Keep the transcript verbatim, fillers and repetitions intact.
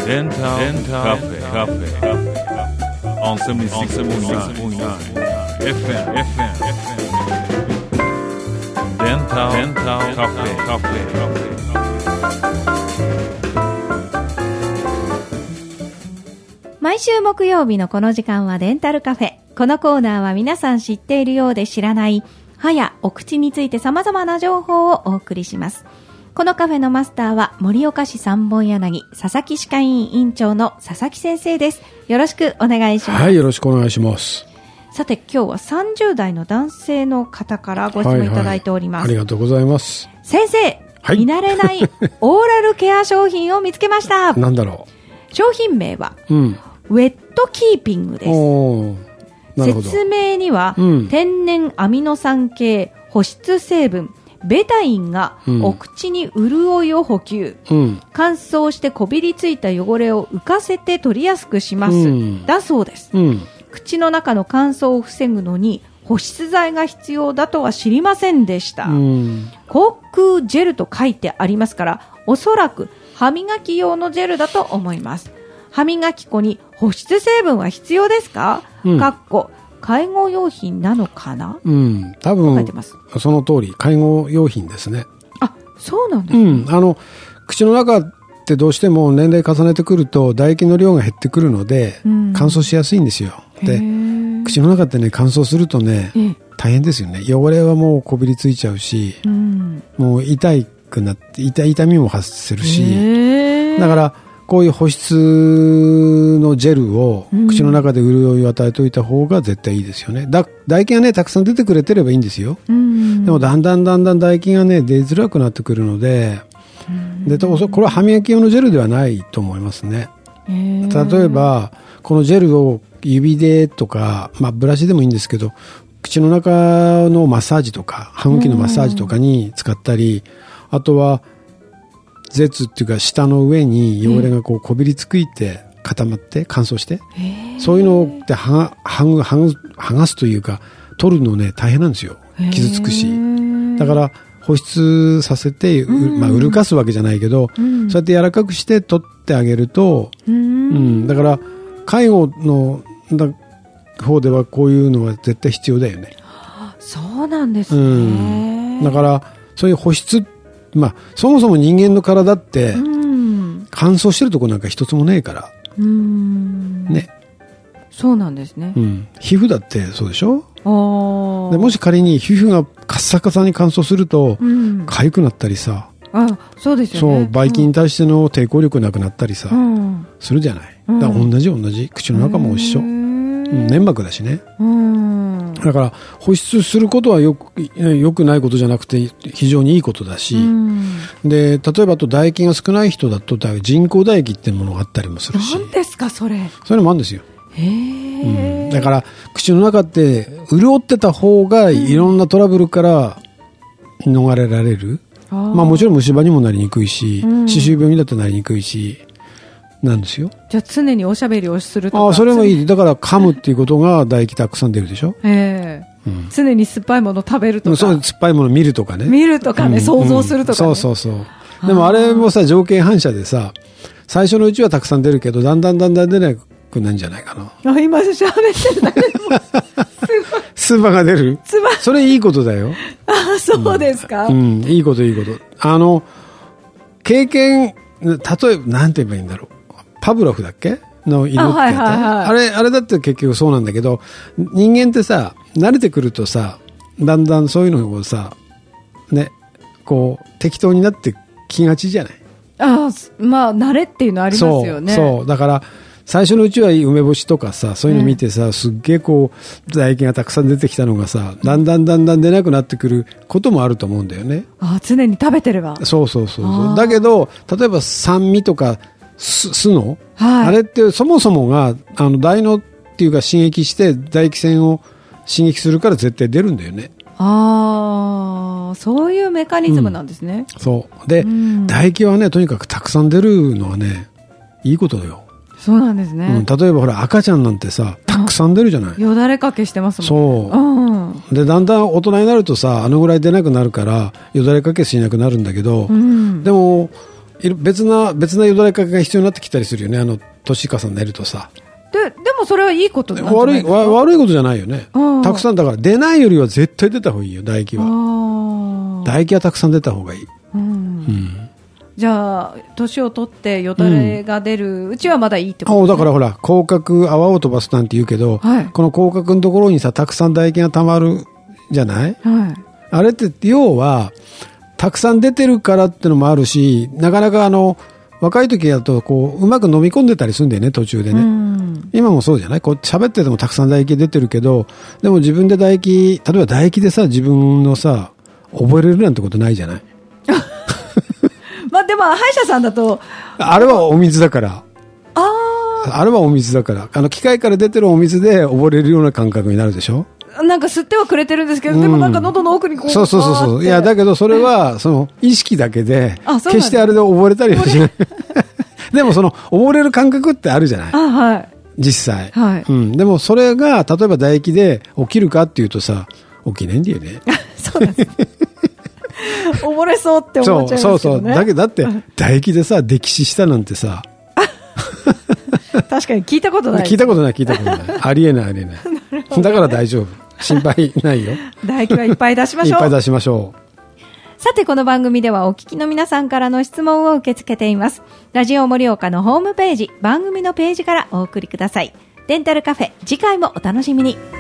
デンタルカフェカフェ on セブンティーシックスポイントナイン エフエム エフエム デンタルカフェカフェ毎週木曜日のこの時間はデンタルカフェ。このコーナーは皆さん知っているようで知らない歯やお口について様々な情報をお送りします。このカフェのマスターは盛岡市三本柳佐々木歯科医院院長の佐々木先生です。よろしくお願いします。 はい、よろしくお願いします。 さて今日はさんじゅう代の男性の方からご質問いただいております。 はいはい、ありがとうございます。 先生、はい、見慣れないオーラルケア商品を見つけました。 なんだろう。商品名は、うん、ウェットキーピングです。 おなるほど。 説明には、うん、天然アミノ酸系保湿成分ベタインがお口に潤いを補給、うん、乾燥してこびりついた汚れを浮かせて取りやすくします、うん、だそうです、うん、口の中の乾燥を防ぐのに保湿剤が必要だとは知りませんでした、うん、口腔ジェルと書いてありますからおそらく歯磨き用のジェルだと思います。歯磨き粉に保湿成分は必要ですか、うん、かっこ介護用品なのかな、 うん、多分その通り介護用品ですね。 あ、そうなんですね、 うん、あの口の中ってどうしても年齢重ねてくると唾液の量が減ってくるので、うん、乾燥しやすいんですよ。で口の中ってね乾燥するとね大変ですよね。汚れはもうこびりついちゃうし、うん、もう痛くなって痛痛みも発するし、だからこういう保湿のジェルを口の中で潤いを与えておいた方が絶対いいですよね。だ唾液がねたくさん出てくれてればいいんですよ。でもだんだんだんだん唾液がね出づらくなってくるので、でこれは歯磨き用のジェルではないと思いますね。例えばこのジェルを指でとか、まあ、ブラシでもいいんですけど口の中のマッサージとか歯茎のマッサージとかに使ったり、あとは舌っていうか舌の上に汚れがこうこびりついて固まって乾燥して、そういうのって剥が、剥ぐ、剥ぐ、剥がすというか取るのね大変なんですよ。傷つくし、だから保湿させて、まあ、うるかすわけじゃないけど、うん、そうやって柔らかくして取ってあげると、うんうん、だから介護の方ではこういうのは絶対必要だよね。 そうなんですね、うん、 だからそういう保湿、まあ、そもそも人間の体って乾燥してるとこなんか一つもねえから、うん、ね。 そうなんですね、 うん、皮膚だってそうでしょ。あでもし仮に皮膚がカッサカサに乾燥すると、うん、痒くなったりさ、 あそうですよね、 そうばい菌に対しての抵抗力なくなったりさ、うん、するじゃない、うん、だから同じ同じ口の中も一緒、うん、粘膜だしね、うん、だから保湿することはよく、よくないことじゃなくて非常にいいことだし、うん、で例えばと唾液が少ない人だと人工唾液っていうものがあったりもするし。 何ですかそれ。 そういうのもあるんですよ。へー、うん、だから口の中って潤ってた方がいろんなトラブルから逃れられる、うん、まあもちろん虫歯にもなりにくいし、うん、歯周病にだってなりにくいしなんですよ。 じゃあ常におしゃべりをするとか。 あそれもいい。だから噛むっていうことが唾液たくさん出るでしょ。 へー、うん、常に酸っぱいもの食べるとか。 そう酸っぱいもの見るとかね見るとかね、うん、想像するとか、ね、 そうそうそう。でもあれもさ条件反射でさ最初のうちはたくさん出るけどだんだんだんだん出ないなんじゃないかな。 あ今しゃべってるだけでもスーパーが出る。それいいことだよ。 あそうですか、 うんうん、いいこといいこと。あの経験例えばなんて言えばいいんだろう。パブロフだっけの犬ってやった、はいはいはい、あれあれだって結局そうなんだけど人間ってさ慣れてくるとさだんだんそういうのをさねこう適当になってきがちじゃない。 あまあ慣れっていうのありますよね。 そうそうだから最初のうちは梅干しとかさそういうの見てさ、うん、すっげえこう唾液がたくさん出てきたのがさだんだんだんだん出なくなってくることもあると思うんだよね。 あ常に食べてれば。 そうそうそうそうだけど例えば酸味とか酢、酢の、はい、あれってそもそもがあの大脳っていうか刺激して唾液腺を刺激するから絶対出るんだよね。 ああそういうメカニズムなんですね、 うん、そうで、うん、唾液はねとにかくたくさん出るのはねいいことだよ。 そうなんですね、 うん、例えばほら赤ちゃんなんてさたくさん出るじゃない。 よだれかけしてますもんね。 そう、うん、でだんだん大人になるとさあのぐらい出なくなるからよだれかけしなくなるんだけど、うん、でも別な、別なよだれかけが必要になってきたりするよね。あの、年重ねるとさ。 で、でもそれはいいことなんじゃないですか？ 悪い、悪いことじゃないよね。たくさんだから出ないよりは絶対出た方がいいよ、唾液は。唾液はたくさん出た方がいい。うん。うん、 じゃあ、年を取ってよだれが出るうちはまだいいってことですね。だからほら、口角泡を飛ばすなんて言うけど、はい、この口角のところにさ、たくさん唾液が溜まるじゃない？はい。あれって要は、たくさん出てるからってのもあるし、なかなかあの、若い時だとこう、うまく飲み込んでたりするんだよね、途中でね。うん、今もそうじゃない？こう喋っててもたくさん唾液出てるけど、でも自分で唾液、例えば唾液でさ、自分のさ、覚えれるなんてことないじゃない？ まあでも歯医者さんだとあれはお水だから。 ああれはお水だから。あの機械から出てるお水で溺れるような感覚になるでしょ。 なんか吸ってはくれてるんですけど、うん、でもなんか喉の奥にこう。 そうそうそうそう。いやだけどそれはその意識だけで、決してあれで溺れたりはしない。でもその溺れる感覚ってあるじゃない。 あ、はい。 実際。 はい。 うん。でもそれが例えば唾液で起きるかっていうとさ、起きないんだよね。 そうなんです。溺れそうって思っちゃいますけどね。そうそうそう。 だけどだって唾液でさ溺死したなんてさ。 確かに聞いたことない、 聞いたことない聞いたことない。ありえないありえない。だから大丈夫。心配ないよ。 唾液はいっぱい出しましょう。 いっぱい出しましょう。 さてこの番組ではお聞きの皆さんからの質問を受け付けています。ラジオ盛岡のホームページ、番組のページからお送りください。デンタルカフェ、次回もお楽しみに。